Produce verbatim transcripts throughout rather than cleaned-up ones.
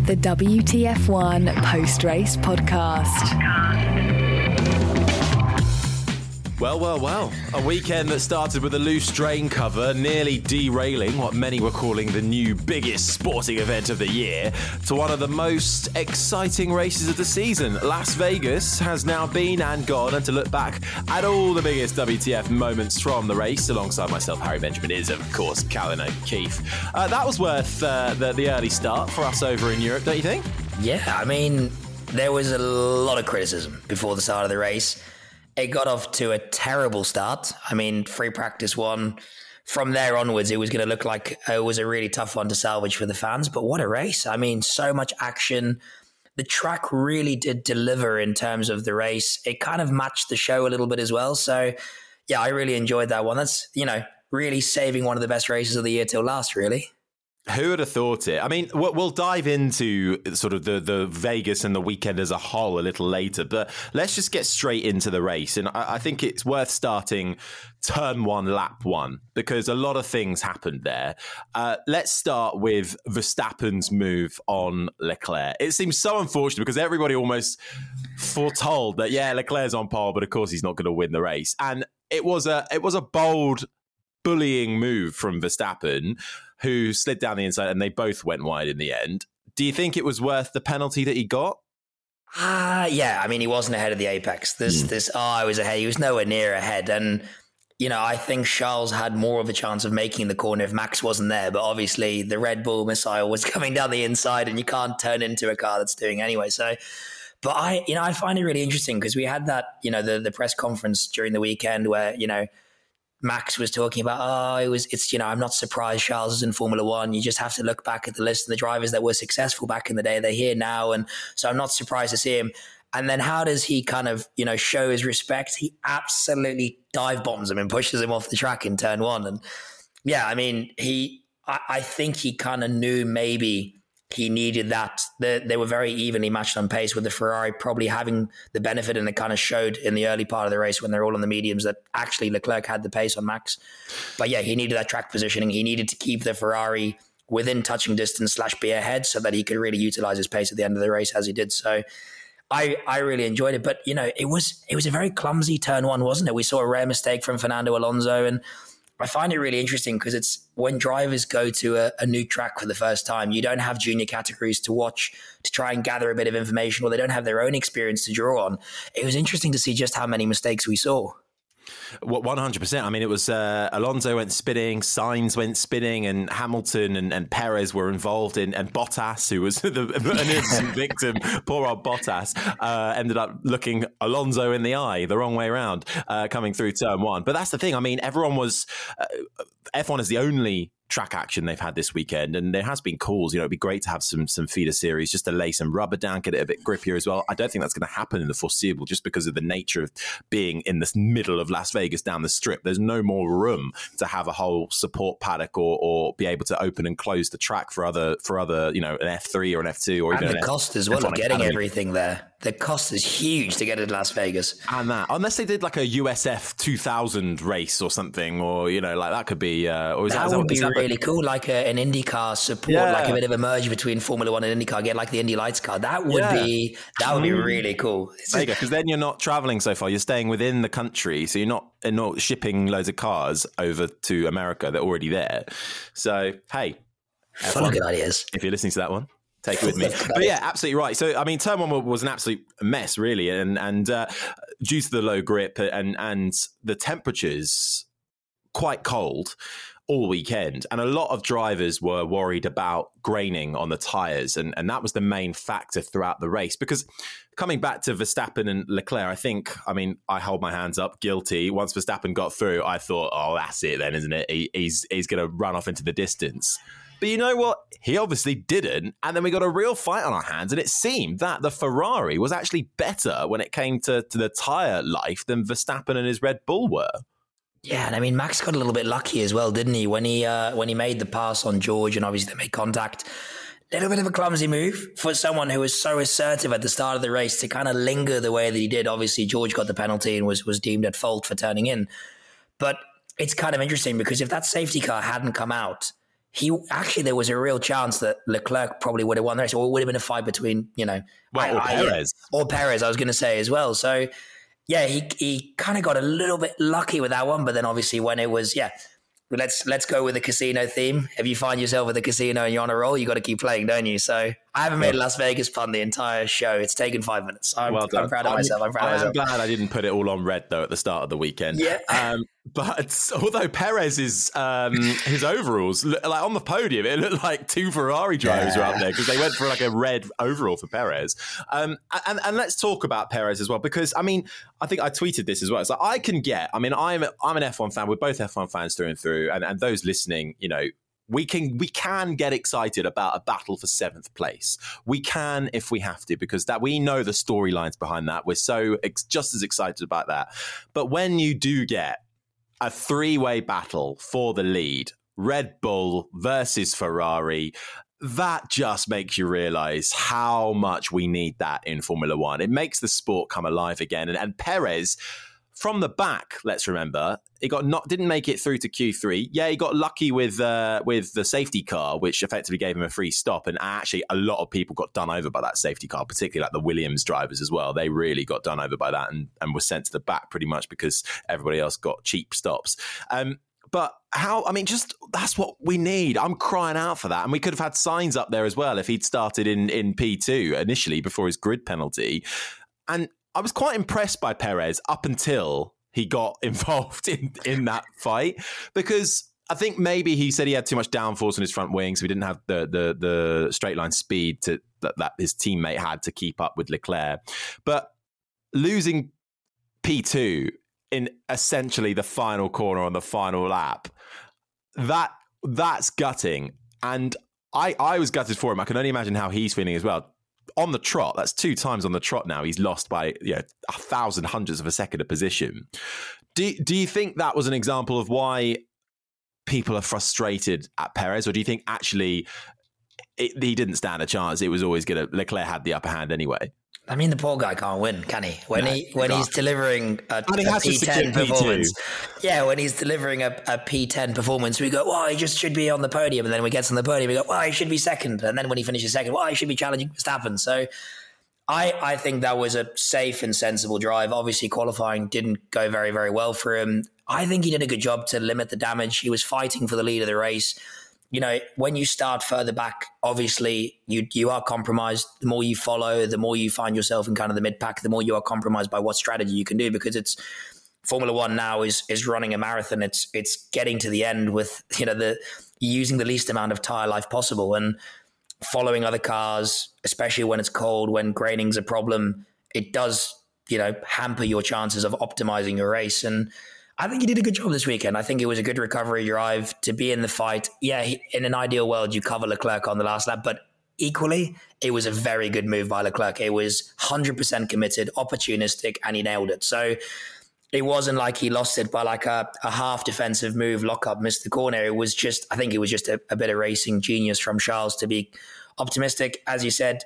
The W T F one post-race podcast. Well, well, well. A weekend that started with a loose drain cover, nearly derailing what many were calling the new biggest sporting event of the year, to one of the most exciting races of the season. Las Vegas has now been and gone, and to look back at all the biggest W T F moments from the race, alongside myself, Harry Benjamin, is, of course, Callan O'Keefe. Uh, that was worth uh, the, the early start for us over in Europe, don't you think? Yeah, I mean, there was a lot of criticism before the start of the race. It got off to a terrible start. I mean, free practice one. From there onwards, it was going to look like it was a really tough one to salvage for the fans. But what a race. I mean, so much action. The track really did deliver in terms of the race. It kind of matched the show a little bit as well. So, yeah, I really enjoyed that one. That's, you know, really saving one of the best races of the year till last, really. Who would have thought it? I mean, we'll dive into sort of the, the Vegas and the weekend as a whole a little later, but let's just get straight into the race. And I, I think it's worth starting turn one, lap one, because a lot of things happened there. Uh, let's start with Verstappen's move on Leclerc. It seems so unfortunate because everybody almost foretold that, yeah, Leclerc's on pole, but of course he's not going to win the race. And it was a it was a bold, bullying move from Verstappen, who slid down the inside, and they both went wide in the end. Do you think it was worth the penalty that he got? Ah, uh, yeah. I mean, he wasn't ahead of the apex. This, mm. this, oh, I was ahead. He was nowhere near ahead. And, you know, I think Charles had more of a chance of making the corner if Max wasn't there. But obviously, the Red Bull missile was coming down the inside, and you can't turn into a car that's doing anyway. So, but I, you know, I find it really interesting because we had that, you know, the, the press conference during the weekend where, you know, Max was talking about, oh, it was, it's, you know, I'm not surprised Charles is in Formula One. You just have to look back at the list of the drivers that were successful back in the day. They're here now. And so I'm not surprised to see him. And then how does he kind of, you know, show his respect? He absolutely dive bombs him and pushes him off the track in turn one. And yeah, I mean, he, I, I think he kind of knew maybe he needed that. They, they were very evenly matched on pace, with the Ferrari probably having the benefit, and it kind of showed in the early part of the race when they're all on the mediums that actually Leclerc had the pace on Max. But yeah, he needed that track positioning. He needed to keep the Ferrari within touching distance slash be ahead so that he could really utilize his pace at the end of the race as he did. So I, I really enjoyed it. But, you know, it was it was a very clumsy turn one, wasn't it? We saw a rare mistake from Fernando Alonso, and I find it really interesting because it's when drivers go to a, a new track for the first time, you don't have junior categories to watch to try and gather a bit of information, or they don't have their own experience to draw on. It was interesting to see just how many mistakes we saw. one hundred percent. I mean, it was uh, Alonso went spinning, Sainz went spinning, and Hamilton and, and Perez were involved in, and Bottas, who was the, an innocent victim, poor old Bottas, uh, ended up looking Alonso in the eye the wrong way around, uh, coming through turn one. But that's the thing. I mean, everyone was, uh, F one is the only track action they've had this weekend, and there has been calls, you know, it'd be great to have some some feeder series just to lay some rubber down, get it a bit grippier as well. I don't think that's going to happen in the foreseeable, just because of the nature of being in the middle of Las Vegas down the strip. There's no more room to have a whole support paddock or, or be able to open and close the track for other for other you know, an F three or an F two, or and even the an cost F- as well F one of getting Academy. Everything there. The cost is huge to get to Las Vegas. And that, unless they did like a U S F two thousand race or something, or, you know, like that could be, uh, or is that, that, would is be that really cool, like a, an IndyCar support, Yeah. like a bit of a merge between Formula One and IndyCar, get like the Indy Lights car. That would Yeah. be, that would be really cool. It's There you go, because then you're not traveling so far. You're staying within the country, so you're not, you're not shipping loads of cars over to America. They're already there. So, hey, full of good ideas. if you're listening to that one, take it with me. But yeah, absolutely right. So, I mean, turn one was an absolute mess, really. And and uh, due to the low grip and, and the temperatures quite cold all weekend. And a lot of drivers were worried about graining on the tyres. And, and that was the main factor throughout the race. Because coming back to Verstappen and Leclerc, I think, I mean, I hold my hands up, guilty. Once Verstappen got through, I thought, oh, that's it then, isn't it? He, he's he's going to run off into the distance. But you know what? He obviously didn't. And then we got a real fight on our hands. And it seemed that the Ferrari was actually better when it came to, to the tyre life than Verstappen and his Red Bull were. Yeah, and I mean, Max got a little bit lucky as well, didn't he? When he uh, when he made the pass on George, and obviously they made contact. A little bit of a clumsy move for someone who was so assertive at the start of the race to kind of linger the way that he did. Obviously, George got the penalty and was was deemed at fault for turning in. But it's kind of interesting because if that safety car hadn't come out, he actually, there was a real chance that Leclerc probably would have won the race, or it would have been a fight between, you know, well, I, or I, Perez. Or Perez, I was going to say as well. So, yeah, he he kind of got a little bit lucky with that one. But then obviously when it was, yeah, let's let's go with the casino theme. If you find yourself at the casino and you're on a roll, you got to keep playing, don't you? So I haven't made a Las Vegas pun the entire show. It's taken five minutes. I'm, well I'm proud of I'm, myself. I'm proud I of myself. am glad I didn't put it all on red, though, at the start of the weekend. Yeah. Um, but although Perez's um, his overalls, like on the podium, it looked like two Ferrari drivers Yeah. were up there because they went for like a red overall for Perez. Um, and, and let's talk about Perez as well, because I mean, I think I tweeted this as well. So I can get, I mean, I'm I'm an F one fan. We're both F one fans through and through, and, and those listening, you know, we can we can get excited about a battle for seventh place. We can if we have to, because that we know the storylines behind that. We're so ex- just as excited about that. But when you do get a three-way battle for the lead, Red Bull versus Ferrari, that just makes you realize how much we need that in Formula One. It makes the sport come alive again. And, and Perez, from the back, let's remember, he got not didn't make it through to Q three. Yeah, he got lucky with uh, with the safety car, which effectively gave him a free stop. And actually, a lot of people got done over by that safety car, particularly like the Williams drivers as well. They really got done over by that and, and were sent to the back pretty much because everybody else got cheap stops. Um, But how, I mean, just that's what we need. I'm crying out for that. And we could have had signs up there as well if he'd started in, in P two initially before his grid penalty. And I was quite impressed by Perez up until he got involved in, in that fight, because I think maybe he said he had too much downforce on his front wing, so he didn't have the the, the straight line speed to, that, that his teammate had to keep up with Leclerc. But losing P two in essentially the final corner on the final lap, that that's gutting. And I, I was gutted for him. I can only imagine how he's feeling as well. On the trot, that's two times on the trot now. He's lost by you know, a thousand hundredths of a second of position. Do, do you think that was an example of why people are frustrated at Perez? Or do you think actually it, he didn't stand a chance? It was always going to, Leclerc had the upper hand anyway. I mean, the poor guy can't win, can he? When No, he when he he's can't. delivering a, And he a has to P ten secure P two. performance, yeah, when he's delivering a, a P ten performance, we go, well, he just should be on the podium. And then when he gets on the podium, we go, well, he should be second. And then when he finishes second, well, he should be challenging Verstappen. So I, I think that was a safe and sensible drive. Obviously, qualifying didn't go very, very well for him. I think he did a good job to limit the damage. He was fighting for the lead of the race. You know, when you start further back, obviously you you are compromised. The more you follow, the more you find yourself in kind of the mid pack, the more you are compromised by what strategy you can do, because it's Formula One now is is running a marathon. It's it's getting to the end with, you know, the using the least amount of tire life possible and following other cars, especially when it's cold, when graining's a problem. It does, you know, hamper your chances of optimizing your race. And I think he did a good job this weekend. I think it was a good recovery drive to be in the fight. Yeah, he, in an ideal world, you cover Leclerc on the last lap, but equally, it was a very good move by Leclerc. It was one hundred percent committed, opportunistic, and he nailed it. So it wasn't like he lost it by like a, a half defensive move, lock up, missed the corner. It was just, I think it was just a, a bit of racing genius from Charles to be optimistic. As you said,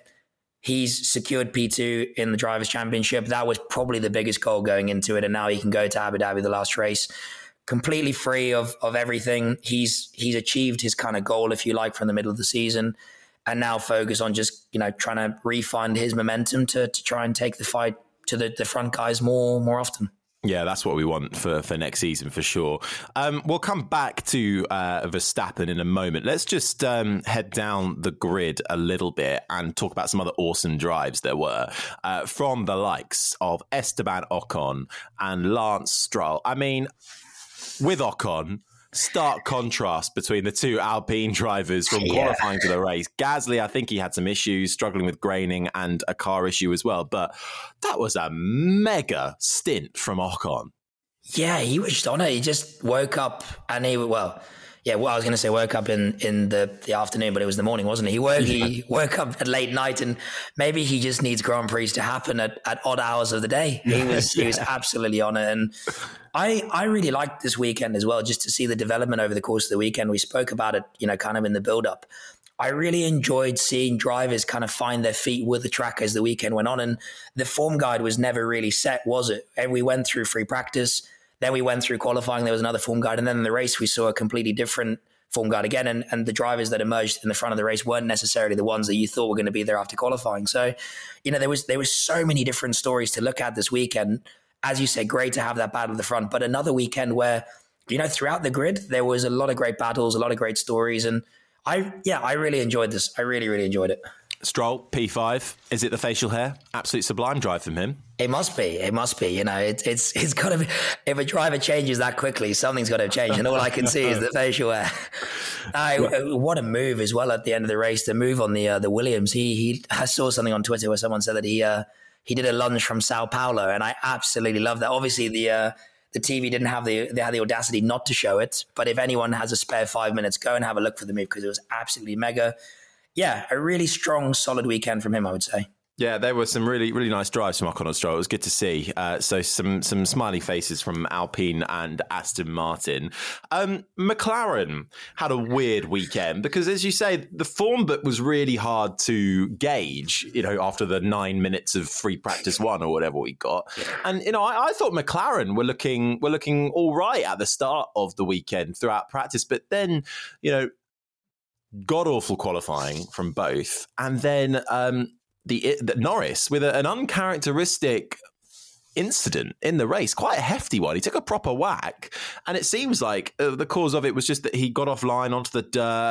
he's secured P two in the Drivers' Championship. That was probably the biggest goal going into it. And now he can go to Abu Dhabi, the last race, completely free of, of everything. He's he's achieved his kind of goal, if you like, from the middle of the season. And now focus on just, you know, trying to refund his momentum to to try and take the fight to the, the front guys more more often. Yeah, that's what we want for, for next season for sure. Um, we'll come back to uh, Verstappen in a moment. Let's just um, head down the grid a little bit and talk about some other awesome drives there were uh, from the likes of Esteban Ocon and Lance Stroll. I mean, with Ocon, stark contrast between the two Alpine drivers from Yeah. qualifying to the race. Gasly, I think he had some issues, struggling with graining and a car issue as well. But that was a mega stint from Ocon. Yeah, he was just on it. He just woke up and he, well, yeah, well, I was going to say woke up in, in the, the afternoon, but it was the morning, wasn't it? He woke, yeah. he woke up at late night, and maybe he just needs Grand Prix to happen at, at odd hours of the day. He was yeah. he was absolutely on it. And I, I really liked this weekend as well, just to see the development over the course of the weekend. We spoke about it, you know, kind of in the build-up. I really enjoyed seeing drivers kind of find their feet with the track as the weekend went on. And the form guide was never really set, was it? And we went through free practice. Then we went through qualifying. There was another form guide. And then in the race, we saw a completely different form guard again. And, and the drivers that emerged in the front of the race weren't necessarily the ones that you thought were going to be there after qualifying. So, you know, there was there was so many different stories to look at this weekend. As you said, great to have that battle at the front, but another weekend where, you know, throughout the grid, there was a lot of great battles, a lot of great stories. And I, yeah, I really enjoyed this. I really, really enjoyed it. Stroll, P five. Is it the facial hair? Absolute sublime drive from him. It must be. It must be. You know, it, it's it's got to be. If a driver changes that quickly, something's got to change. And all I can see is the facial hair. I, what a move as well at the end of the race. The move on the uh, the Williams. He he. I saw something on Twitter where someone said that he uh, he did a lunge from Sao Paulo, and I absolutely love that. Obviously, the uh, the T V didn't have the they had the audacity not to show it. But if anyone has a spare five minutes, go and have a look for the move because it was absolutely mega. Yeah, a really strong, solid weekend from him, I would say. Yeah, there were some really, really nice drives from Ocon and Stroll. It was good to see. Uh, so some some smiley faces from Alpine and Aston Martin. Um, McLaren had a weird weekend because, as you say, the form book was really hard to gauge, you know, after the nine minutes of free practice one or whatever we got. And, you know, I, I thought McLaren were looking were looking all right at the start of the weekend throughout practice. But then, you know, god-awful qualifying from both. And then um, the, the Norris with a, an uncharacteristic incident in the race, quite a hefty one. He took a proper whack. And it seems like uh, the cause of it was just that he got offline onto the dirt,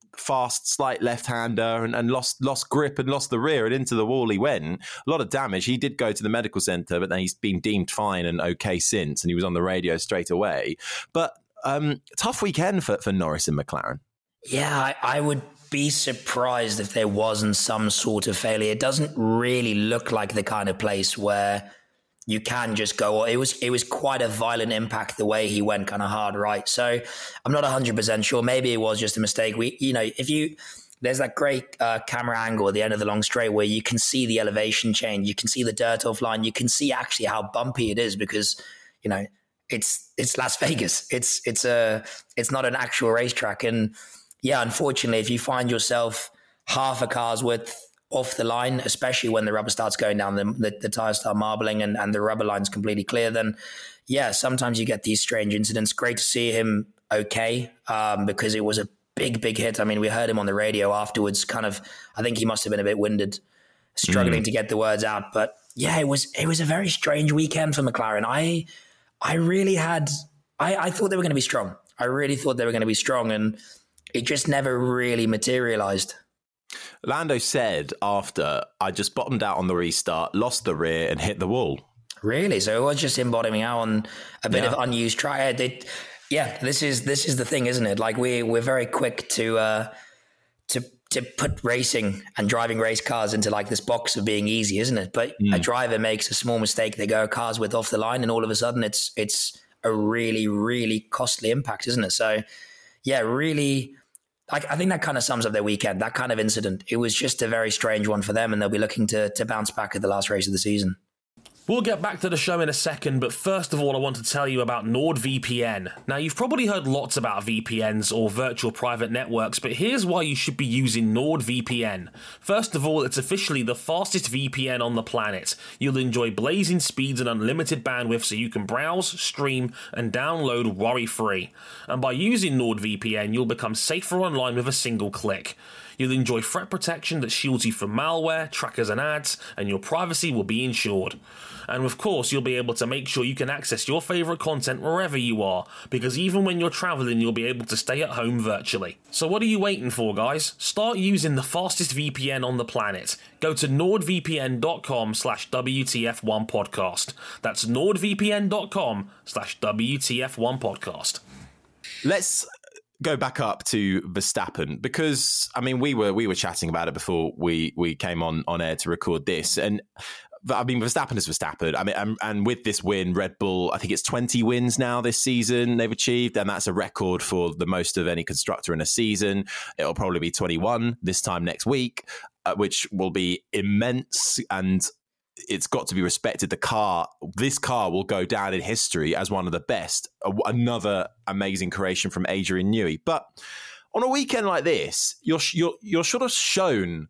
fast, slight left-hander and, and lost lost grip and lost the rear and into the wall he went. A lot of damage. He did go to the medical centre, but then he's been deemed fine and okay since. And he was on the radio straight away. But um, tough weekend for, for Norris and McLaren. Yeah, I, I would be surprised if there wasn't some sort of failure. It doesn't really look like the kind of place where you can just go. It was it was quite a violent impact the way he went kind of hard right. So I'm not one hundred percent sure. Maybe it was just a mistake. We, you know, if you there's that great uh, camera angle at the end of the long straight where you can see the elevation change, you can see the dirt offline, you can see actually how bumpy it is because, you know, it's it's Las Vegas. It's it's a it's not an actual racetrack. And yeah, unfortunately, if you find yourself half a car's width off the line, especially when the rubber starts going down, the, the, the tires start marbling and, and the rubber line's completely clear, then yeah, sometimes you get these strange incidents. Great to see him okay, um, because it was a big, big hit. I mean, we heard him on the radio afterwards, kind of, I think he must have been a bit winded, struggling mm. to get the words out. But yeah, it was it was a very strange weekend for McLaren. I I really had, I, I thought they were going to be strong. I really thought they were going to be strong, and it just never really materialized. Lando said after, I just bottomed out on the restart, lost the rear and hit the wall. Really? So it was just him bottoming out on a bit yeah. of unused track. They, yeah, this is this is the thing, isn't it? Like we we're very quick to uh, to to put racing and driving race cars into like this box of being easy, isn't it? But mm. a driver makes a small mistake, they go a car's width off the line, and all of a sudden it's it's a really, really costly impact, isn't it? So yeah, really. I, I think that kind of sums up their weekend, that kind of incident. It was just a very strange one for them, and they'll be looking to to bounce back at the last race of the season. We'll get back to the show in a second, but first of all, I want to tell you about NordVPN. Now, you've probably heard lots about V P Ns or virtual private networks, but here's why you should be using NordVPN. First of all, it's officially the fastest V P N on the planet. You'll enjoy blazing speeds and unlimited bandwidth so you can browse, stream, and download worry-free. And by using NordVPN, you'll become safer online with a single click. You'll enjoy threat protection that shields you from malware, trackers and ads, and your privacy will be ensured. And of course, you'll be able to make sure you can access your favourite content wherever you are, because even when you're travelling, you'll be able to stay at home virtually. So what are you waiting for, guys? Start using the fastest V P N on the planet. Go to nordvpn.com slash WTF1 podcast. That's nordvpn.com slash WTF1 podcast. Let's go back up to Verstappen, because I mean we were we were chatting about it before we we came on on air to record this, and I mean Verstappen is Verstappen. I mean, and, and with this win, Red Bull, I think it's twenty wins now this season they've achieved, and that's a record for the most of any constructor in a season. It'll probably be twenty-one this time next week, uh, which will be immense, and it's got to be respected. The car, this car will go down in history as one of the best. Another amazing creation from Adrian Newey. But on a weekend like this, you're you're you're sort of shown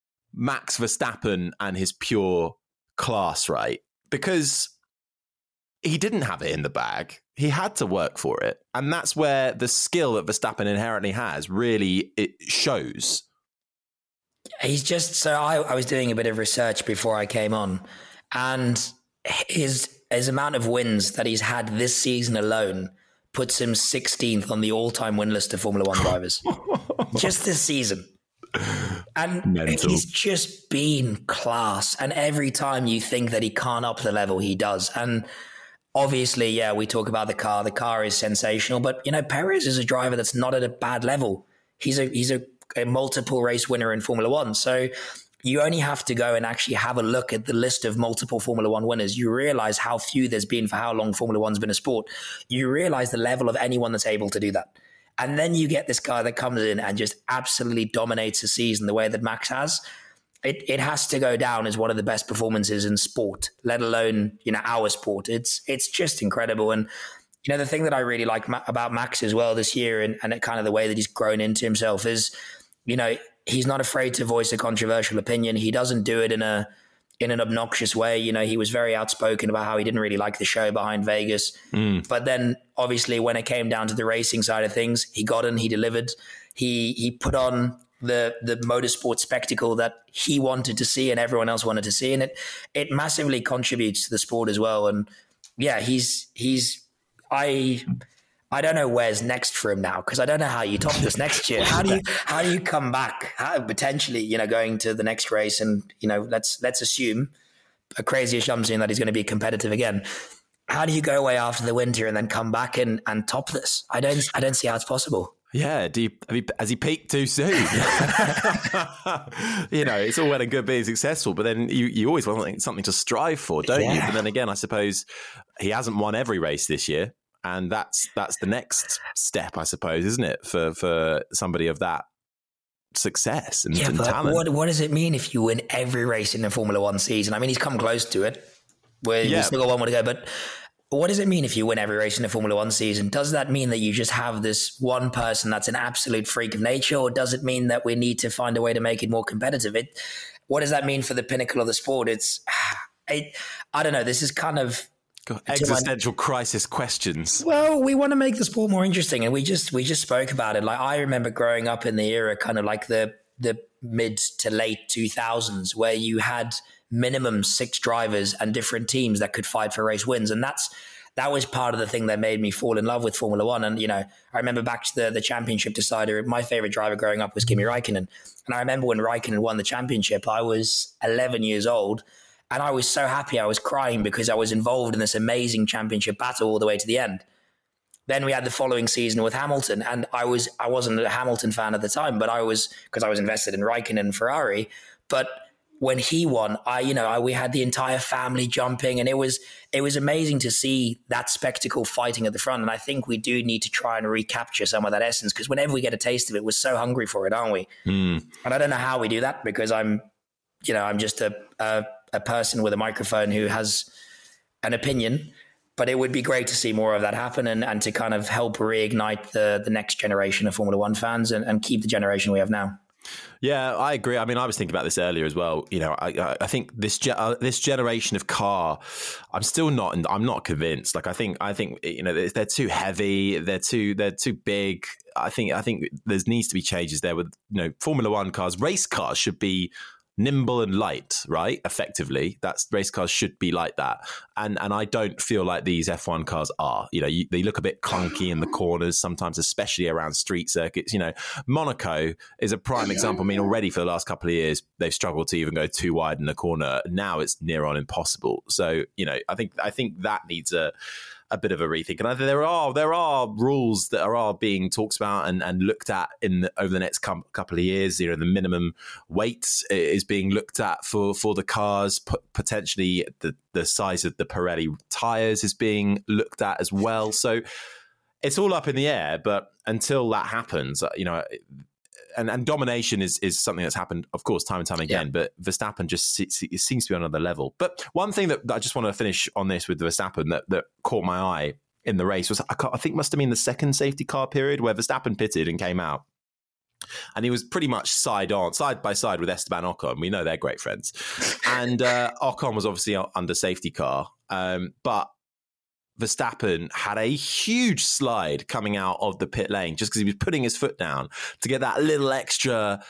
Max Verstappen and his pure class, right? Because he didn't have it in the bag. He had to work for it. And that's where the skill that Verstappen inherently has really it shows. He's just, so I, I was doing a bit of research before I came on, and his his amount of wins that he's had this season alone puts him sixteenth on the all-time win list of Formula One drivers. Just this season. And Mental. He's just been class. And every time you think that he can't up the level, he does. And obviously, yeah, we talk about the car. The car is sensational. But, you know, Perez is a driver that's not at a bad level. He's a he's a, a multiple race winner in Formula One. So you only have to go and actually have a look at the list of multiple Formula One winners. You realize how few there's been for how long Formula One's been a sport. You realize the level of anyone that's able to do that. And then you get this guy that comes in and just absolutely dominates a season the way that Max has. It it has to go down as one of the best performances in sport, let alone, you know, our sport. It's it's just incredible. And, you know, the thing that I really like ma- about Max as well this year, and, and kind of the way that he's grown into himself is, you know, he's not afraid to voice a controversial opinion. He doesn't do it in a in an obnoxious way. You know, he was very outspoken about how he didn't really like the show behind Vegas. Mm. But then obviously when it came down to the racing side of things, he got in, he delivered. He he put on the the motorsport spectacle that he wanted to see and everyone else wanted to see. And it it massively contributes to the sport as well. And yeah, he's he's I I don't know where's next for him now, because I don't know how you top this next year. How do you how do you come back? How, potentially, you know, going to the next race, and you know, let's let's assume a crazy assumption that he's going to be competitive again. How do you go away after the winter and then come back and, and top this? I don't I don't see how it's possible. Yeah, do you, have you, has he peaked too soon? You know, it's all well and good being successful, but then you, you always want something to strive for, don't yeah. you? But then again, I suppose he hasn't won every race this year. And that's that's the next step, I suppose, isn't it, for for somebody of that success and, yeah, and but talent? What, what does it mean if you win every race in the Formula One season? I mean, he's come close to it. Where yeah. He's still got one more to go. But what does it mean if you win every race in the Formula One season? Does that mean that you just have this one person that's an absolute freak of nature, or does it mean that we need to find a way to make it more competitive? It, what does that mean for the pinnacle of the sport? It's, it, I don't know. This is kind of God, existential crisis questions. Well, we want to make the sport more interesting, and we just we just spoke about it. Like, I remember growing up in the era, kind of like the the mid to late two thousands, where you had minimum six drivers and different teams that could fight for race wins, and that's that was part of the thing that made me fall in love with Formula One. And you know, I remember back to the the championship decider. My favorite driver growing up was Kimi Räikkönen, and I remember when Räikkönen won the championship, I was eleven years old. And I was so happy. I was crying because I was involved in this amazing championship battle all the way to the end. Then we had the following season with Hamilton, and I was I wasn't a Hamilton fan at the time, but I was, because I was invested in Räikkönen and Ferrari. But when he won, I you know I, we had the entire family jumping, and it was it was amazing to see that spectacle fighting at the front. And I think we do need to try and recapture some of that essence, because whenever we get a taste of it, we're so hungry for it, aren't we? Mm. And I don't know how we do that, because I'm you know I'm just a, a a person with a microphone who has an opinion, but it would be great to see more of that happen, and, and to kind of help reignite the the next generation of Formula One fans, and, and keep the generation we have now. Yeah, I agree. I mean, I was thinking about this earlier as well. You know, I, I think this ge- uh, this generation of car, I'm still not. I'm not convinced. Like, I think, I think you know, they're, they're too heavy. They're too. They're too big. I think. I think there needs to be changes there. With you know, Formula One cars, race cars should be nimble and light, right? Effectively, that's race cars should be like that, and and I don't feel like these F one cars are. You know, you, they look a bit clunky in the corners sometimes, especially around street circuits. You know, Monaco is a prime example. I mean, already for the last couple of years, they've struggled to even go too wide in the corner. Now it's near on impossible. So you know, I think I think that needs a. a bit of a rethink. And I think there are there are rules that are, are being talked about and, and looked at in the, over the next com- couple of years. You know, the minimum weight is being looked at for, for the cars. P- potentially, the the size of the Pirelli tyres is being looked at as well. So it's all up in the air. But until that happens, you know. And, and domination is, is something that's happened, of course, time and time again. Yeah. But Verstappen just it seems to be on another level. But one thing that I just want to finish on this with Verstappen that, that caught my eye in the race was, I, I think must have been the second safety car period where Verstappen pitted and came out. And he was pretty much side on, side by side with Esteban Ocon. We know they're great friends. And uh, Ocon was obviously under safety car. Um, but Verstappen had a huge slide coming out of the pit lane just because he was putting his foot down to get that little extra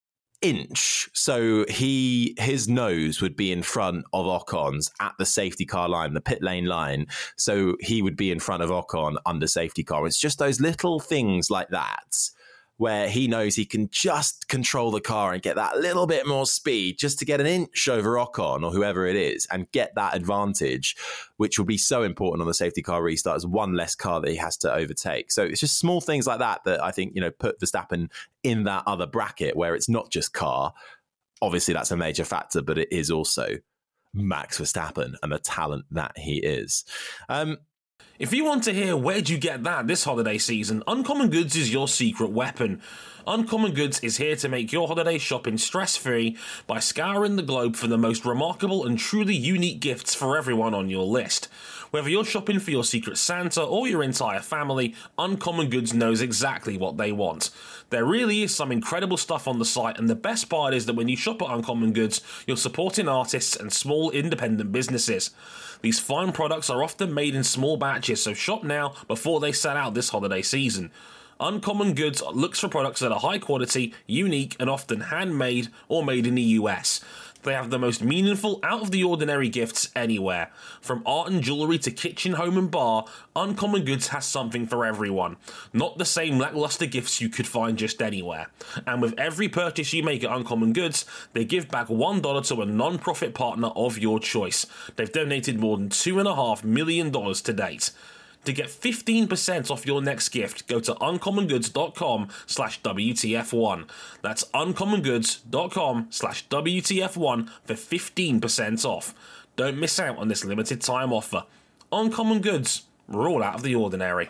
inch. So he his nose would be in front of Ocon's at the safety car line, the pit lane line. So he would be in front of Ocon under safety car. It's just those little things like that where he knows he can just control the car and get that little bit more speed just to get an inch over Ocon or whoever it is and get that advantage, which will be so important on the safety car restart as one less car that he has to overtake. So it's just small things like that that I think, you know, put Verstappen in that other bracket where it's not just car. Obviously, that's a major factor, but it is also Max Verstappen and the talent that he is. Um, If you want to hear where'd you get that this holiday season, Uncommon Goods is your secret weapon. Uncommon Goods is here to make your holiday shopping stress-free by scouring the globe for the most remarkable and truly unique gifts for everyone on your list. Whether you're shopping for your secret Santa or your entire family, Uncommon Goods knows exactly what they want. There really is some incredible stuff on the site, and the best part is that when you shop at Uncommon Goods, you're supporting artists and small independent businesses. These fine products are often made in small batches, so shop now before they sell out this holiday season. Uncommon Goods looks for products that are high quality, unique, and often handmade or made in the U S. They have the most meaningful, out-of-the-ordinary gifts anywhere. From art and jewellery to kitchen, home and bar, Uncommon Goods has something for everyone. Not the same lackluster gifts you could find just anywhere. And with every purchase you make at Uncommon Goods, they give back one dollar to a non-profit partner of your choice. They've donated more than two point five million dollars to date. To get fifteen percent off your next gift, go to uncommongoods.com slash WTF1. That's uncommongoods.com slash WTF1 for fifteen percent off. Don't miss out on this limited time offer. Uncommon Goods, we're all out of the ordinary.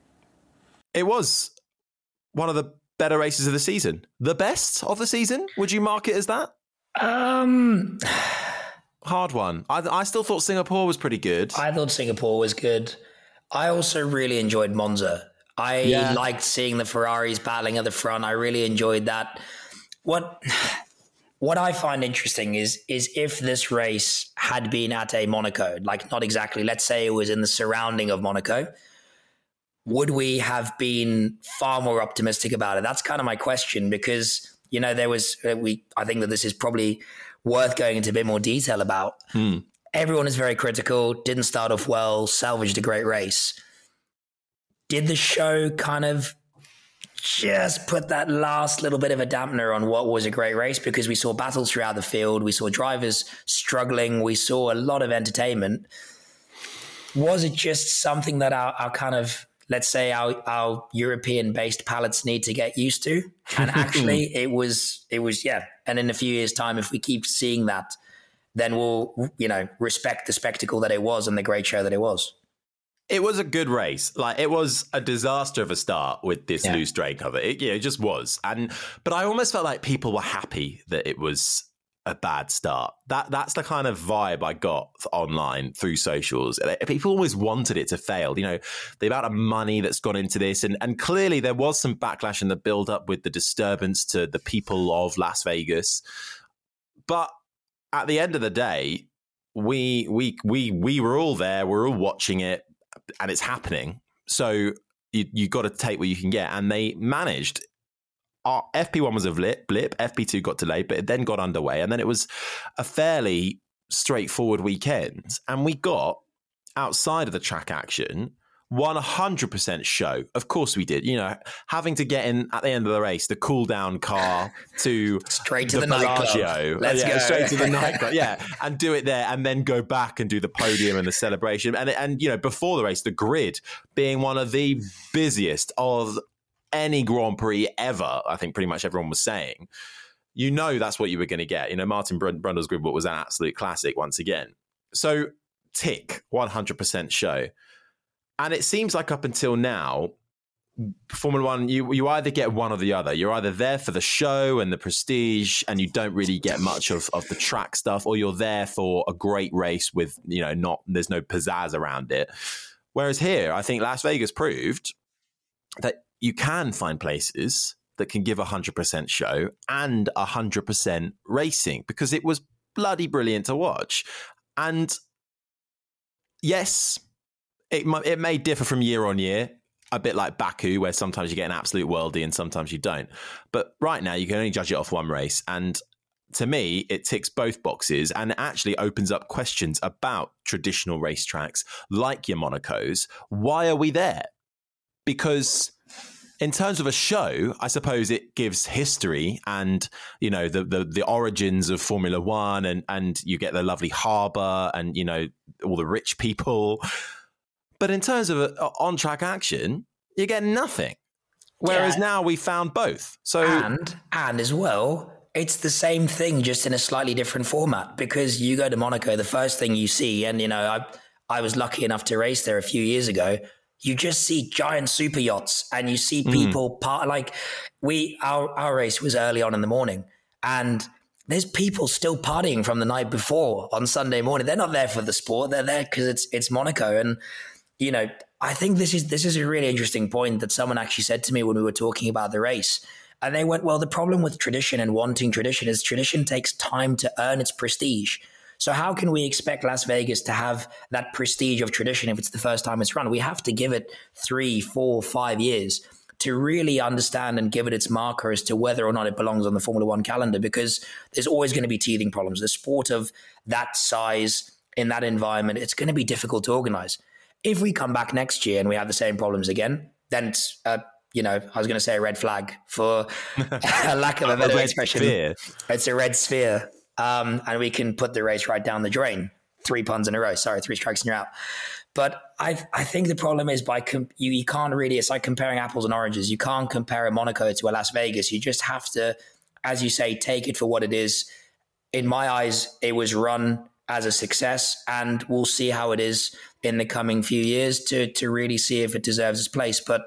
It was one of the better races of the season. The best of the season? Would you mark it as that? Um, Hard one. I, I still thought Singapore was pretty good. I thought Singapore was good. I also really enjoyed Monza. I yeah. liked seeing the Ferraris battling at the front. I really enjoyed that. What what I find interesting is is if this race had been at a Monaco, like not exactly, let's say it was in the surrounding of Monaco, would we have been far more optimistic about it? That's kind of my question, because, you know, there was, we. I think that this is probably worth going into a bit more detail about. Hmm. Everyone is very critical, didn't start off well, salvaged a great race. Did the show kind of just put that last little bit of a dampener on what was a great race? Because we saw battles throughout the field, we saw drivers struggling, we saw a lot of entertainment. Was it just something that our, our kind of, let's say, our, our European-based palates need to get used to? And actually, it was, it was, yeah. And in a few years' time, if we keep seeing that, then we'll, you know, respect the spectacle that it was and the great show that it was. It was a good race. Like, it was a disaster of a start with this yeah. loose drain cover. It, you know, it just was. And but I almost felt like people were happy that it was a bad start. That that's the kind of vibe I got online through socials. People always wanted it to fail. You know, the amount of money that's gone into this, and and clearly there was some backlash in the build up with the disturbance to the people of Las Vegas, but at the end of the day, we we we we were all there. We're all watching it, and it's happening. So you you got to take what you can get, and they managed. Our F P one was a blip, blip. F P two got delayed, but it then got underway, and then it was a fairly straightforward weekend. And we got outside of the track action one hundred percent show. Of course we did. You know, having to get in at the end of the race, the cool down car to straight to the, the Bellagio. nightclub. Let's yeah, go. Straight to the nightclub. Yeah. And do it there and then go back and do the podium and the celebration. And, and, you know, before the race, the grid being one of the busiest of any Grand Prix ever, I think pretty much everyone was saying. You know, that's what you were going to get. You know, Martin Brundle's grid was an absolute classic once again. So tick, one hundred percent show. And it seems like up until now, Formula One, you you either get one or the other. You're either there for the show and the prestige, and you don't really get much of, of the track stuff, or you're there for a great race with, you know, not there's no pizzazz around it. Whereas here, I think Las Vegas proved that you can find places that can give one hundred percent show and one hundred percent racing, because it was bloody brilliant to watch. And yes, it it may differ from year on year, a bit like Baku, where sometimes you get an absolute worldie and sometimes you don't. But right now, you can only judge it off one race. And to me, it ticks both boxes and it actually opens up questions about traditional racetracks like your Monacos. Why are we there? Because in terms of a show, I suppose it gives history and, you know, the the, the origins of Formula One, and, and you get the lovely harbour and, you know, all the rich people. But in terms of a, a on-track action, you get nothing. Whereas yeah. now we found both. So and and as well, it's the same thing, just in a slightly different format. Because you go to Monaco, the first thing you see, and you know, I I was lucky enough to race there a few years ago. You just see giant super yachts, and you see people mm. part like we. Our our race was early on in the morning, and there's people still partying from the night before on Sunday morning. They're not there for the sport; they're there because it's it's Monaco, and you know, I think this is this is a really interesting point that someone actually said to me when we were talking about the race. And they went, well, the problem with tradition and wanting tradition is tradition takes time to earn its prestige. So how can we expect Las Vegas to have that prestige of tradition if it's the first time it's run? We have to give it three, four, five years to really understand and give it its marker as to whether or not it belongs on the Formula One calendar, because there's always going to be teething problems. The sport of that size in that environment, it's going to be difficult to organize. If we come back next year and we have the same problems again, then it's, uh, you know, I was going to say a red flag for a lack of a better expression. Sphere. It's a red sphere. Um, and we can put the race right down the drain. Three puns in a row. Sorry, three strikes and you're out. But I I think the problem is by com- you, you can't really, it's like comparing apples and oranges. You can't compare a Monaco to a Las Vegas. You just have to, as you say, take it for what it is. In my eyes, it was run as a success, and we'll see how it is in the coming few years to to really see if it deserves its place. But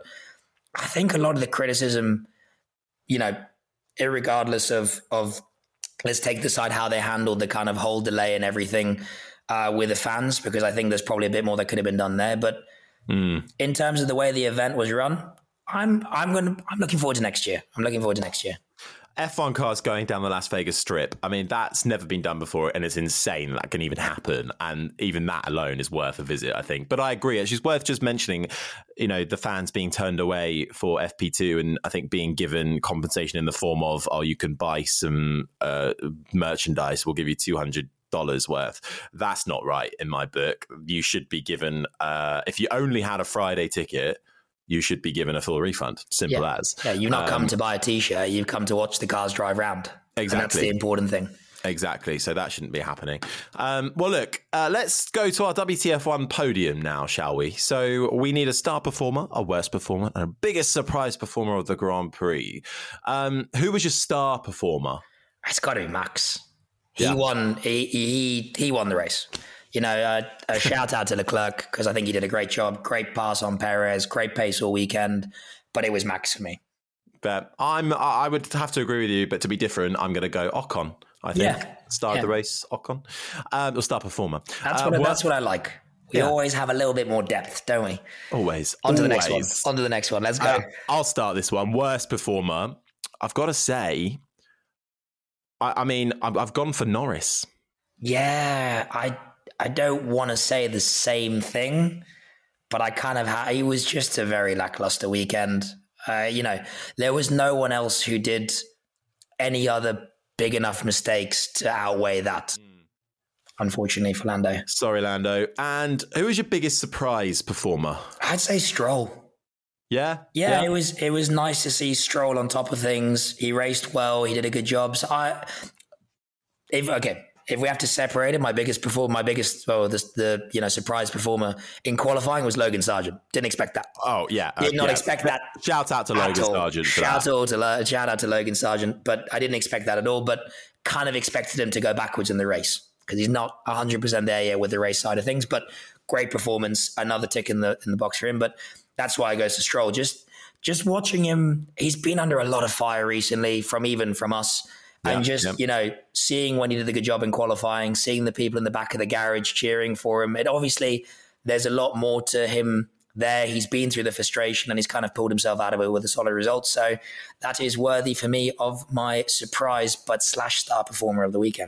I think a lot of the criticism, you know, irregardless of of let's take the side how they handled the kind of whole delay and everything uh, with the fans, because I think there's probably a bit more that could have been done there. But mm. in terms of the way the event was run, I'm I'm going I'm looking forward to next year. I'm looking forward to next year. F one cars going down the Las Vegas Strip. I mean, that's never been done before, and it's insane that can even happen. And even that alone is worth a visit, I think. But I agree. It's just worth just mentioning, you know, the fans being turned away for F P two, and I think being given compensation in the form of, oh, you can buy some uh, merchandise. We'll give you two hundred dollars worth. That's not right in my book. You should be given, uh, if you only had a Friday ticket, you should be given a full refund. Simple yeah. as. Yeah, you've not um, come to buy a T-shirt. You've come to watch the cars drive round. Exactly. And that's the important thing. Exactly. So that shouldn't be happening. Um, well, look, uh, let's go to our W T F one podium now, shall we? So we need a star performer, a worst performer, and a biggest surprise performer of the Grand Prix. Um, who was your star performer? It's got to be Max. He yeah. won. He, he he won the race. You know, uh, a shout out to Leclerc, because I think he did a great job. Great pass on Perez, great pace all weekend, but it was Max for me. But I'm, I would have to agree with you, but to be different, I'm going to go Ocon, I think. Yeah. Star yeah. of the race, Ocon. Um, or star performer. That's what, uh, I, that's what I like. We yeah. always have a little bit more depth, don't we? Always. On to always. the next one. On to the next one. Let's go. Uh, I'll start this one. Worst performer. I've got to say, I, I mean, I've, I've gone for Norris. Yeah, I... I don't want to say the same thing, but I kind of had, it was just a very lackluster weekend. Uh, you know, there was no one else who did any other big enough mistakes to outweigh that. Mm. Unfortunately for Lando. Sorry, Lando. And who was your biggest surprise performer? I'd say Stroll. Yeah? yeah? Yeah, it was it was nice to see Stroll on top of things. He raced well. He did a good job. So I, if, okay. If we have to separate it, my biggest performer, my biggest, well, the, the you know surprise performer in qualifying was Logan Sargent. Didn't expect that. Oh yeah, did uh, not yeah. expect that. Shout out to Logan all. Sargent. For shout that. out to shout out to Logan Sargent, but I didn't expect that at all. But kind of expected him to go backwards in the race because he's not one hundred percent there yet with the race side of things. But great performance, another tick in the in the box for him. But that's why I goes to Stroll. Just just watching him, he's been under a lot of fire recently from even from us. And yeah, just, yeah. you know, seeing when he did a good job in qualifying, seeing the people in the back of the garage cheering for him. It obviously, there's a lot more to him there. He's been through the frustration and he's kind of pulled himself out of it with a solid result. So that is worthy for me of my surprise but slash star performer of the weekend.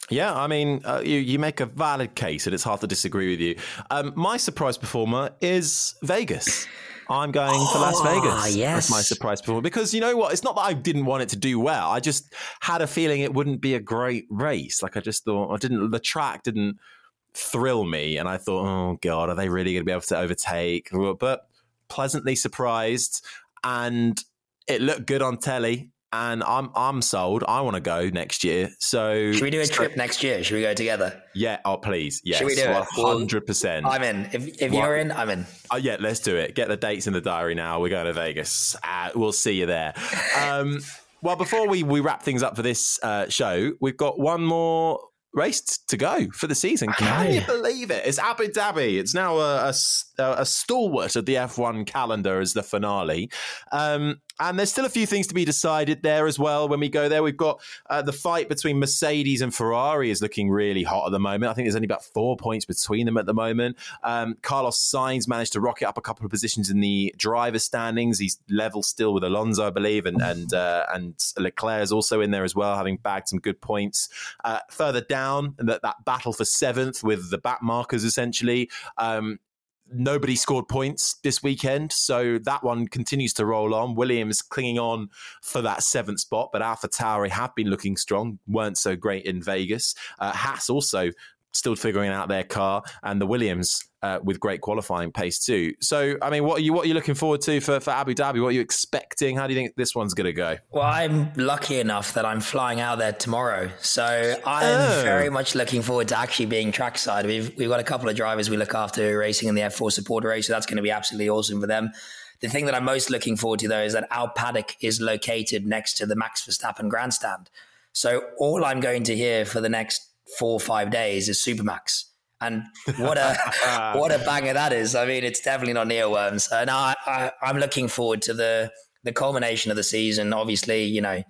Yeah, I mean, uh, you, you make a valid case, and it's hard to disagree with you. Um, my surprise performer is Vegas. I'm going for Las Vegas. Yes. That's my surprise performer. Because you know what? It's not that I didn't want it to do well. I just had a feeling it wouldn't be a great race. Like I just thought, I didn't. The track didn't thrill me, and I thought, oh God, are they really going to be able to overtake? But pleasantly surprised, and it looked good on telly. And I'm I'm sold. I want to go next year. So should we do a trip next year? Should we go together? Yeah. Oh, please. Yes. Should we do it? one hundred percent. I'm in. If if you're in, I'm in. Oh, yeah. Let's do it. Get the dates in the diary now. We're going to Vegas. Uh, we'll see you there. Um, well, before we, we wrap things up for this uh, show, we've got one more race to go for the season. Can you believe it? It's Abu Dhabi. It's now a, a, a stalwart of the F one calendar as the finale. Um, and there's still a few things to be decided there as well. When we go there, we've got uh, the fight between Mercedes and Ferrari is looking really hot at the moment. I think there's only about four points between them at the moment. Um, Carlos Sainz managed to rocket up a couple of positions in the driver standings. He's level still with Alonso, I believe, and and uh, and Leclerc is also in there as well, having bagged some good points. Uh, further down, that, that battle for seventh with the back markers, essentially. Um, Nobody scored points this weekend, so that one continues to roll on. Williams clinging on for that seventh spot, but AlphaTauri have been looking strong, weren't so great in Vegas. Uh, Haas also still figuring out their car, and the Williams uh, with great qualifying pace too. So, I mean, what are you what are you looking forward to for, for Abu Dhabi? What are you expecting? How do you think this one's going to go? Well, I'm lucky enough that I'm flying out there tomorrow, so I'm Oh. very much looking forward to actually being trackside. We've we've got a couple of drivers we look after racing in the F four supporter race, so that's going to be absolutely awesome for them. The thing that I'm most looking forward to, though, is that our paddock is located next to the Max Verstappen grandstand. So all I'm going to hear for the next four or five days is Supermax. And what a what a banger that is. I mean, it's definitely not earworms. And I, I, I'm looking forward to the, the culmination of the season. Obviously, you know,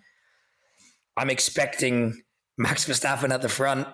I'm expecting Max Verstappen at the front,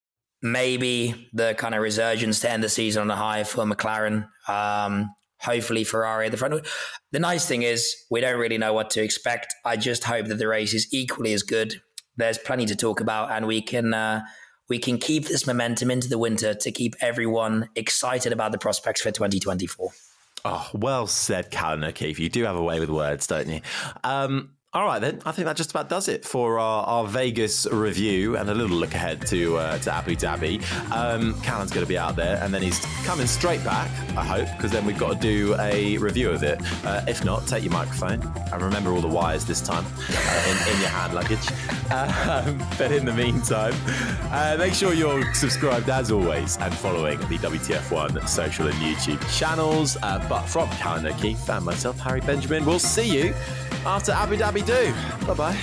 maybe the kind of resurgence to end the season on a high for McLaren. Um, hopefully Ferrari at the front. The nice thing is we don't really know what to expect. I just hope that the race is equally as good. There's plenty to talk about, and we can uh, we can keep this momentum into the winter to keep everyone excited about the prospects for twenty twenty-four. Oh, well said, Callum O'Keefe. You do have a way with words, don't you? Um, all right, then. I think that just about does it for our, our Vegas review and a little look ahead to uh, to Abu Dhabi. Um, Callum's going to be out there, and then he's coming straight back, I hope, because then we've got to do a review of it. Uh, if not, take your microphone and remember all the wires this time uh, in, in your hand luggage. Um, but in the meantime, uh, make sure you're subscribed, as always, and following the W T F one social and YouTube channels. Uh, but from Callum O'Keefe and myself, Harry Benjamin, we'll see you after Abu Dhabi do. Bye-bye.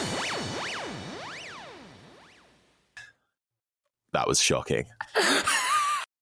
That was shocking.